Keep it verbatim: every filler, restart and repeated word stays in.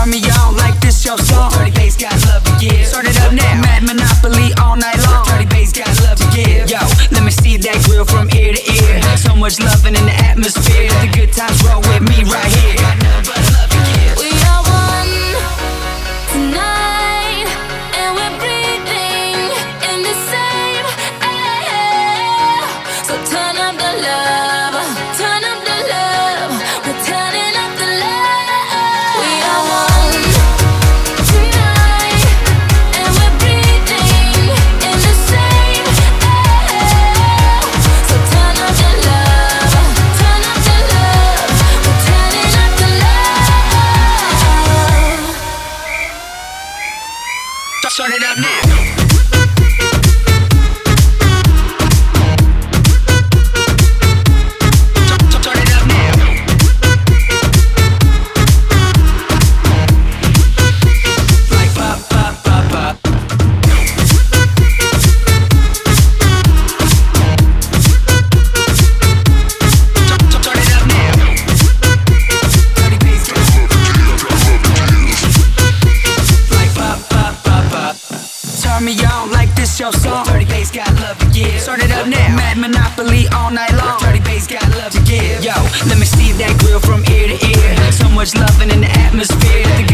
Turn me on like this your song. Dirty bass got love to give. Start it up now. Mad Monopoly all night long. Dirty bass got love to give. Yo, let me see that grill from ear to ear. So much loving in the atmosphere. The good times roll with me right here. Got nothing but love to give. We are one tonight, and we're breathing in the same air. So turn up the love, turn up the love. We're turning up the love. We are one tonight, and we're breathing in the same air. So turn up the love, turn up the love. We're turning up the love. Turn it up now. Turn it up now. Like pop, pop, pop, pop. Turn it up now. Dirty bass got like pop, pop, pop, pop. Turn me on like this your song. Dirty bass got love to give. Start it up now. Mad Monopoly all night long. Dirty bass got love to give. Yo, let me see that grill from ear to ear. So much loving in the atmosphere. The